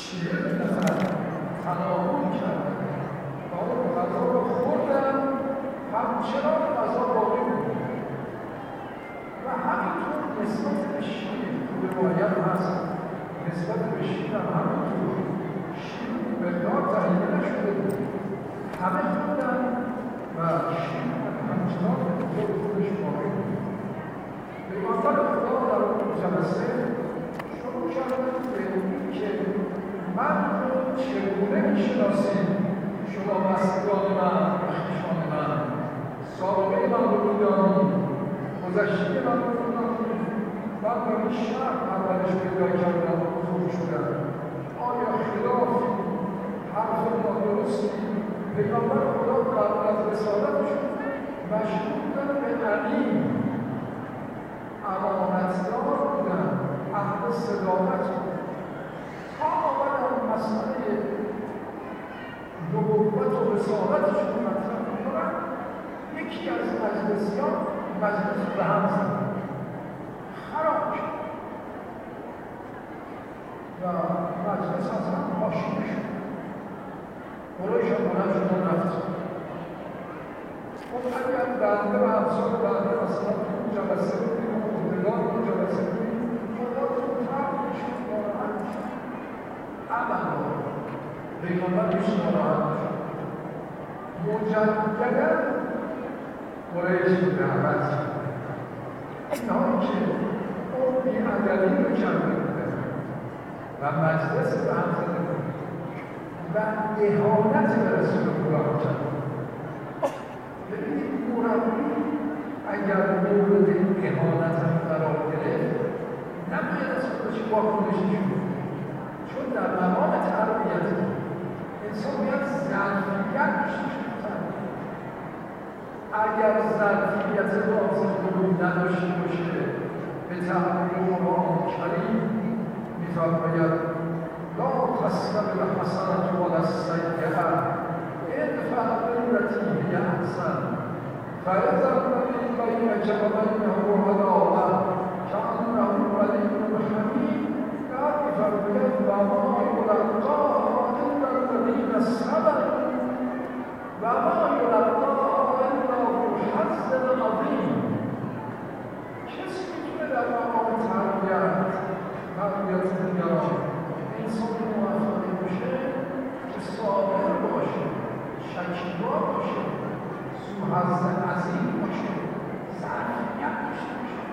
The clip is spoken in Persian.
شیره می‌دهد تناول کردن و اون غذا رو خوردن همچنان غذا باقی بود و همینطور نسبت به شیر تو روایت هست نسبت به شیر هم همینطور شیر مقدار تهیه نشده بود همه خوردن و شیر همچنان به خودش باقی بود پیغمبر خدا در اون جلسه شروع کردن به این که من رو چگونه می‌شناسید شما بستگان من خویشان من سابقه من رو می‌دانید گذشته من رو می‌دانید من در این شهر اولش پیدا کردم و بزرگ شدم آیا خلاف حرف نادرستی پیغمبر خدا قبل از رسالتشون مشهور بودن به امین امانتدار بودن اهل صداقت بودن تا آمدن مسئله نبوت و رسالتشون مطرح می‌کنن یکی از مجلسیان مجلس به هم زدن خراب شد و مجلس از هم پاشیده شد قریش هم بلند شدن رفت خب اگر بنده و همسال بنده مثلا تو اون جلسه بودیم و عهده‌دار اون جلسه بودیم خودتون ترک میشد ناراحت میشد اما پیغمبر هیچ ناراحت نشد مجددا قریش رو دعوت کرد اینهایی که اون بی‌ادبی رو کرده بودن و مجلس رو هم زده بود و اهانت به رسول خدا کرد ببینید مربی اگر مورد اهانت هم قرار گرفت نباید از خودش واکنشی شد چون در مقام تربیت انسان باید ظرفیت داشته اگر ظرفیت لازم رو نداشته باشه به تعبیر قرآن کریم می‌فرماید لا تستوی الحسنة ولا السیئة ادفع بالتي هی احسن فإذا الذی بینک وبینه عداوة کأنه ولی حمیم بعد می‌فرماید وما یلقاها الا الذین صبروا وما یلقاها الا ذو حظ عظیم کسی می‌تونه در مقام تربیت دیگران انسان موفقی باشه که صابر باشه شکیبا باشه ذو حظ عظیم باشه ظرفیت داشته باشه